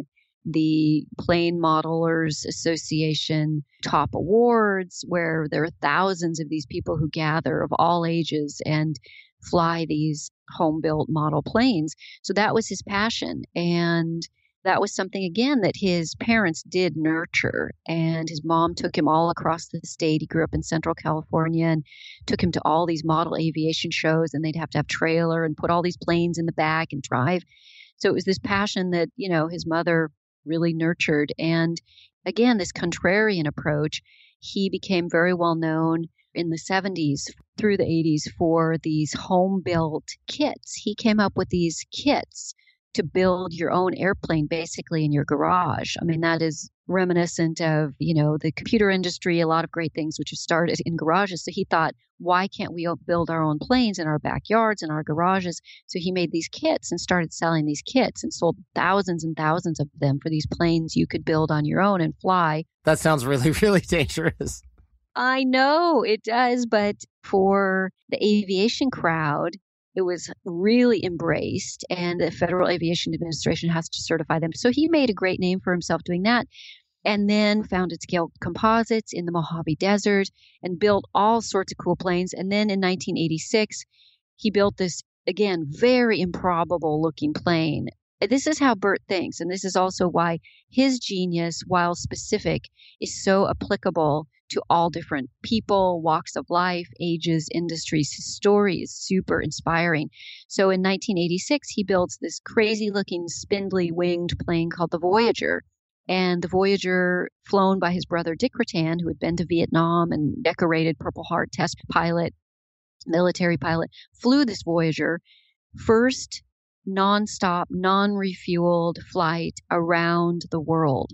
the Plane Modelers Association top awards, where there are thousands of these people who gather of all ages and fly these home-built model planes. So that was his passion. And that was something, again, that his parents did nurture. And his mom took him all across the state. He grew up in Central California and took him to all these model aviation shows. And they'd have to have trailer and put all these planes in the back and drive. So it was this passion that, his mother really nurtured. And again, this contrarian approach, he became very well known in the 70s through the 80s for these home-built kits. He came up with these kits to build your own airplane basically in your garage. I mean, that is reminiscent of, the computer industry, a lot of great things which have started in garages. So he thought, why can't we build our own planes in our backyards and our garages? So he made these kits and started selling these kits and sold thousands and thousands of them for these planes you could build on your own and fly. That sounds really, really dangerous. I know it does, but for the aviation crowd, it was really embraced, and the Federal Aviation Administration has to certify them. So he made a great name for himself doing that, and then founded Scale Composites in the Mojave Desert and built all sorts of cool planes. And then in 1986, he built this, again, very improbable looking plane. This is how Burt thinks, and this is also why his genius, while specific, is so applicable to all different people, walks of life, ages, industries. His story is super inspiring. So in 1986, he builds this crazy-looking, spindly-winged plane called the Voyager. And the Voyager, flown by his brother Dick Rutan, who had been to Vietnam and decorated Purple Heart test pilot, military pilot, flew this Voyager, first nonstop, non-refueled flight around the world.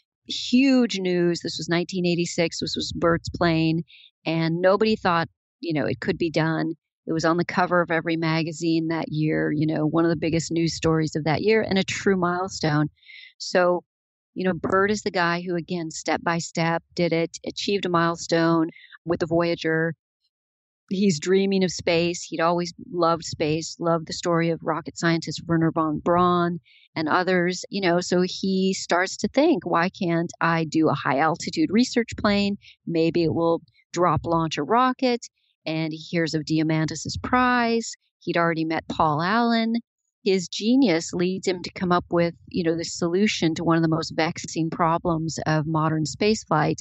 Huge news. This was 1986. This was Burt's plane, and nobody thought, it could be done. It was on the cover of every magazine that year, one of the biggest news stories of that year and a true milestone. So, Burt is the guy who, again, step by step did it, achieved a milestone with the Voyager. He's dreaming of space. He'd always loved space, loved the story of rocket scientist Wernher von Braun and others, so he starts to think, why can't I do a high altitude research plane? Maybe it will launch a rocket. And he hears of Diamandis's prize. He'd already met Paul Allen. His genius leads him to come up with, the solution to one of the most vexing problems of modern spaceflight,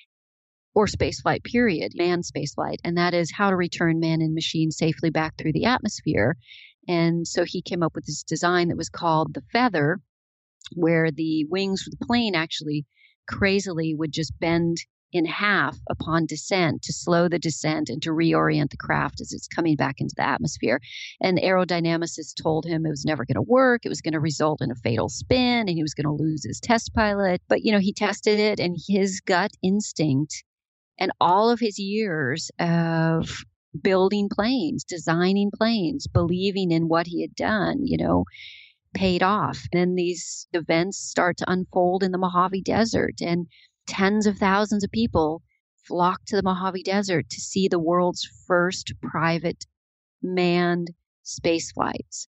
or spaceflight period, manned spaceflight, and that is how to return man and machine safely back through the atmosphere. And so he came up with this design that was called the Feather, where the wings of the plane actually crazily would just bend in half upon descent to slow the descent and to reorient the craft as it's coming back into the atmosphere. And the aerodynamicist told him it was never going to work. It was going to result in a fatal spin and he was going to lose his test pilot. But, he tested it, and his gut instinct and all of his years of building planes, designing planes, believing in what he had done, paid off. And then these events start to unfold in the Mojave Desert, and tens of thousands of people flock to the Mojave Desert to see the world's first private manned space flights.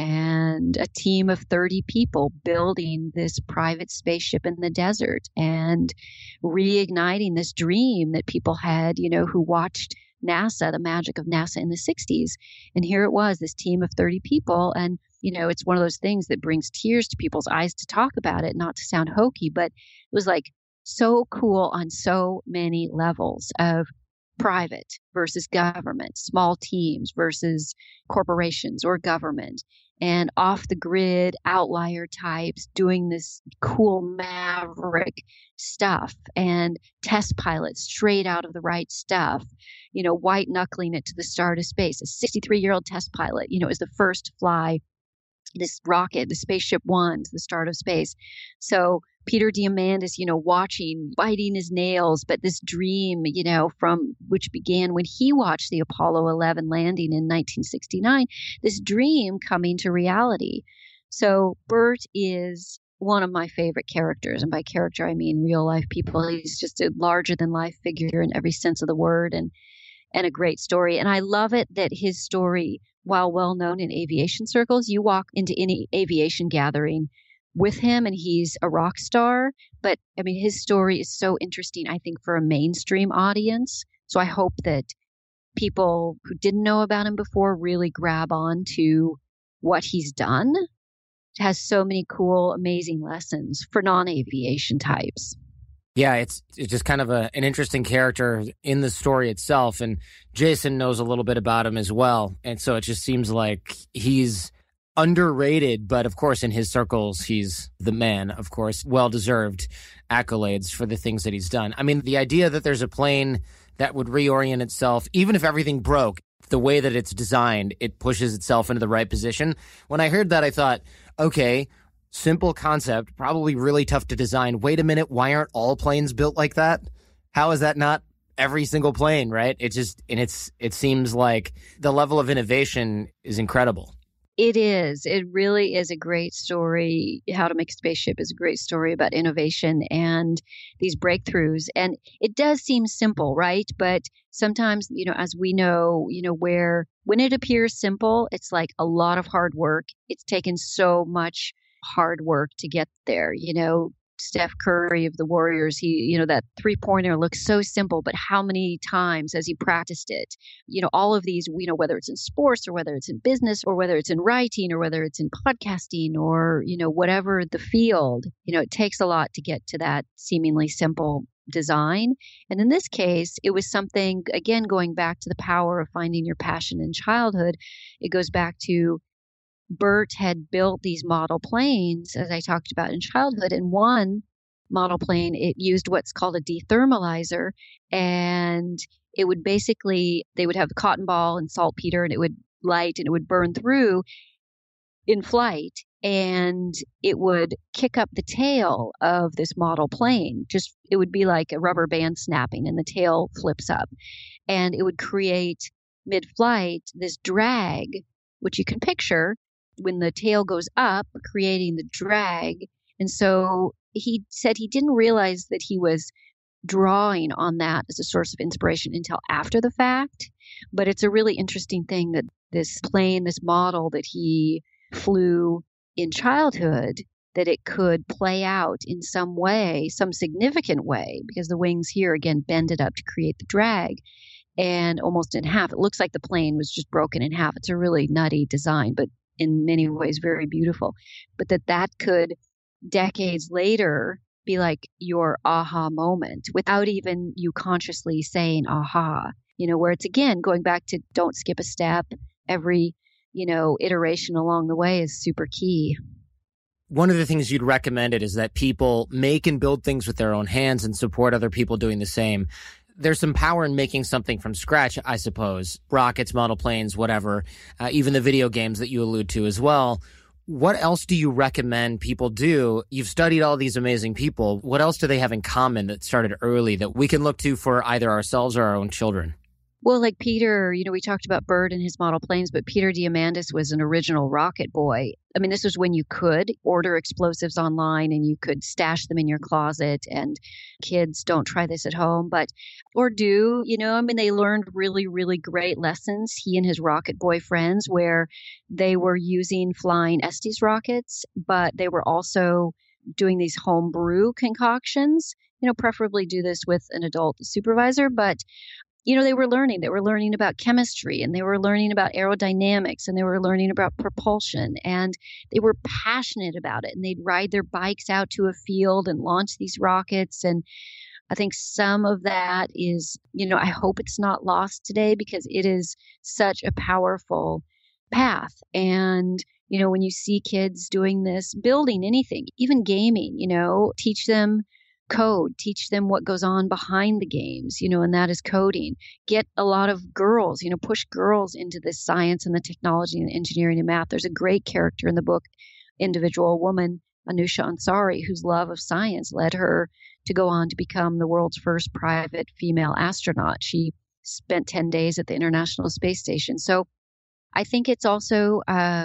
And a team of 30 people building this private spaceship in the desert and reigniting this dream that people had, who watched NASA, the magic of NASA in the 60s. And here it was, this team of 30 people. And, it's one of those things that brings tears to people's eyes to talk about it, not to sound hokey, but it was like so cool on so many levels of private versus government, small teams versus corporations or government, and off the grid outlier types doing this cool maverick stuff, and test pilots straight out of the right stuff, white knuckling it to the start of space. A 63-year-old test pilot, is the first to fly this rocket, the Spaceship One, to the start of space. So Peter Diamandis, watching, biting his nails, but this dream, from which began when he watched the Apollo 11 landing in 1969, this dream coming to reality. So Burt is one of my favorite characters. And by character, I mean real life people. He's just a larger than life figure in every sense of the word, and a great story. And I love it that his story, while well known in aviation circles, you walk into any aviation gathering with him and he's a rock star. But I mean, his story is so interesting, I think, for a mainstream audience. So I hope that people who didn't know about him before really grab on to what he's done. It has so many cool, amazing lessons for non-aviation types. Yeah, it's just kind of an interesting character in the story itself. And Jason knows a little bit about him as well. And so it just seems like he's underrated, but of course in his circles, he's the man, of course, well-deserved accolades for the things that he's done. I mean, the idea that there's a plane that would reorient itself, even if everything broke, the way that it's designed, it pushes itself into the right position. When I heard that, I thought, okay, simple concept, probably really tough to design. Wait a minute, why aren't all planes built like that? How is that not every single plane, right? It seems like the level of innovation is incredible. It is. It really is a great story. How to Make a Spaceship is a great story about innovation and these breakthroughs. And it does seem simple, right? But sometimes, as we know, when it appears simple, it's like a lot of hard work. It's taken so much hard work to get there. Steph Curry of the Warriors, he, that 3-pointer looks so simple, but how many times has he practiced it? All of these, whether it's in sports or whether it's in business or whether it's in writing or whether it's in podcasting or, whatever the field, it takes a lot to get to that seemingly simple design. And in this case, it was something, again, going back to the power of finding your passion in childhood. It goes back to Burt had built these model planes, as I talked about in childhood, and one model plane, it used what's called a dethermalizer, and it would basically, they would have the cotton ball and saltpeter, and it would light and it would burn through in flight, and it would kick up the tail of this model plane. It would be like a rubber band snapping, and the tail flips up, and it would create mid-flight this drag, which you can picture when the tail goes up, creating the drag. And so he said he didn't realize that he was drawing on that as a source of inspiration until after the fact. But it's a really interesting thing that this plane, this model that he flew in childhood, that it could play out in some way, some significant way, because the wings here, again, bend it up to create the drag. And almost in half, it looks like the plane was just broken in half. It's a really nutty design, but in many ways very beautiful. But that could decades later be like your aha moment without even you consciously saying aha, where it's, again, going back to don't skip a step. Every, iteration along the way is super key. one of the things you'd recommended is that people make and build things with their own hands and support other people doing the same. There's some power in making something from scratch, I suppose. Rockets, model planes, whatever, even the video games that you allude to as well. What else do you recommend people do? You've studied all these amazing people. What else do they have in common that started early that we can look to for either ourselves or our own children? Well, like Peter, we talked about Bert and his model planes, but Peter Diamandis was an original rocket boy. I mean, this was when you could order explosives online and you could stash them in your closet. And kids, don't try this at home, or do, they learned really, really great lessons, he and his rocket boy friends, where they were using flying Estes rockets, but they were also doing these homebrew concoctions. Preferably do this with an adult supervisor, but they were learning about chemistry, and they were learning about aerodynamics, and they were learning about propulsion, and they were passionate about it. And they'd ride their bikes out to a field and launch these rockets. And I think some of that is, I hope it's not lost today, because it is such a powerful path. And, when you see kids doing this, building anything, even gaming, teach them code, teach them what goes on behind the games, and that is coding. Get a lot of girls, push girls into this science and the technology and engineering and math. There's a great character in the book, individual woman, Anusha Ansari, whose love of science led her to go on to become the world's first private female astronaut. She spent 10 days at the International Space Station. So I think it's also,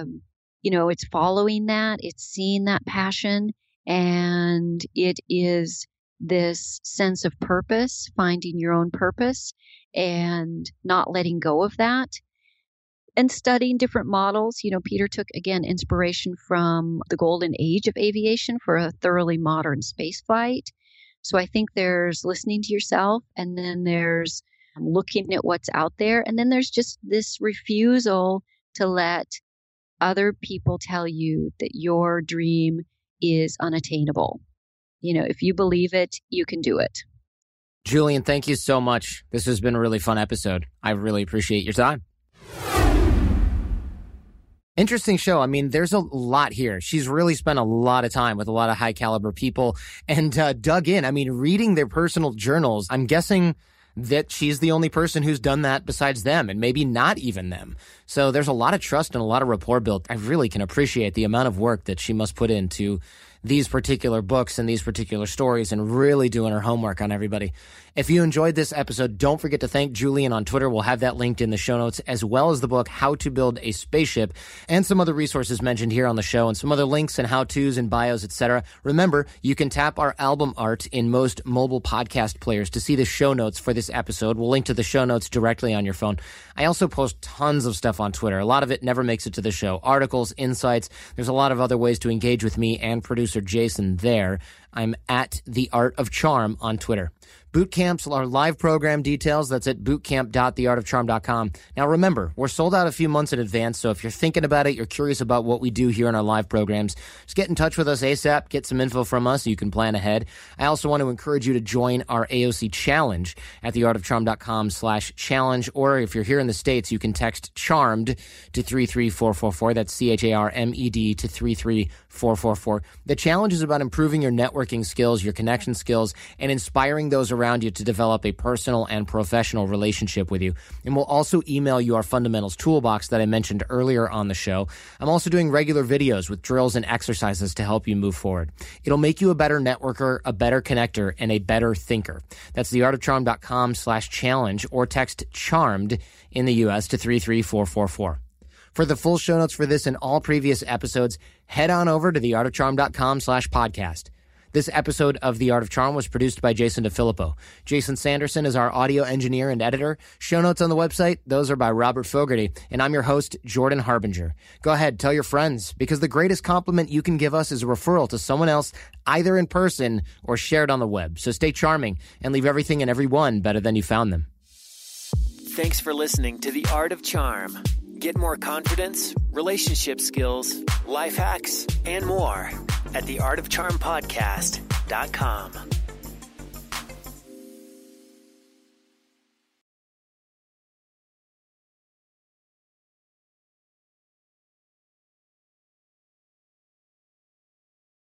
it's following that, it's seeing that passion, and it is this sense of purpose, finding your own purpose and not letting go of that, and studying different models. Peter took, again, inspiration from the golden age of aviation for a thoroughly modern space flight. So I think there's listening to yourself, and then there's looking at what's out there, and then there's just this refusal to let other people tell you that your dream is unattainable. If you believe it, you can do it. Julian, thank you so much. This has been a really fun episode. I really appreciate your time. Interesting show. I mean, there's a lot here. She's really spent a lot of time with a lot of high caliber people and dug in. I mean, reading their personal journals, I'm guessing that she's the only person who's done that besides them, and maybe not even them. So there's a lot of trust and a lot of rapport built. I really can appreciate the amount of work that she must put into these particular books and these particular stories, and really doing her homework on everybody. If you enjoyed this episode, don't forget to thank Julian on Twitter. We'll have that linked in the show notes, as well as the book, How to Build a Spaceship, and some other resources mentioned here on the show, and some other links and how-tos and bios, etc. Remember, you can tap our album art in most mobile podcast players to see the show notes for this episode. We'll link to the show notes directly on your phone. I also post tons of stuff on Twitter. A lot of it never makes it to the show. Articles, insights. There's a lot of other ways to engage with me and producer Jason there. I'm at The Art of Charm on Twitter. Boot camps are live program details. That's at bootcamp.theartofcharm.com. Now remember, we're sold out a few months in advance, so if you're thinking about it, you're curious about what we do here in our live programs, just get in touch with us ASAP, get some info from us so you can plan ahead. I also want to encourage you to join our AOC Challenge at theartofcharm.com/challenge, or if you're here in the States, you can text CHARMED to 33444. That's CHARMED to 33444. The challenge is about improving your networking skills, your connection skills, and inspiring those around you to develop a personal and professional relationship with you. And we'll also email you our fundamentals toolbox that I mentioned earlier on the show. I'm also doing regular videos with drills and exercises to help you move forward. It'll make you a better networker, a better connector, and a better thinker. That's theartofcharm.com/challenge, or text CHARMED in the U.S. to 33444. For the full show notes for this and all previous episodes, head on over to theartofcharm.com/podcast. This episode of The Art of Charm was produced by Jason DeFilippo. Jason Sanderson is our audio engineer and editor. Show notes on the website, those are by Robert Fogarty. And I'm your host, Jordan Harbinger. Go ahead, tell your friends, because the greatest compliment you can give us is a referral to someone else, either in person or shared on the web. So stay charming and leave everything and everyone better than you found them. Thanks for listening to The Art of Charm. Get more confidence, relationship skills, life hacks, and more at theartofcharmpodcast.com.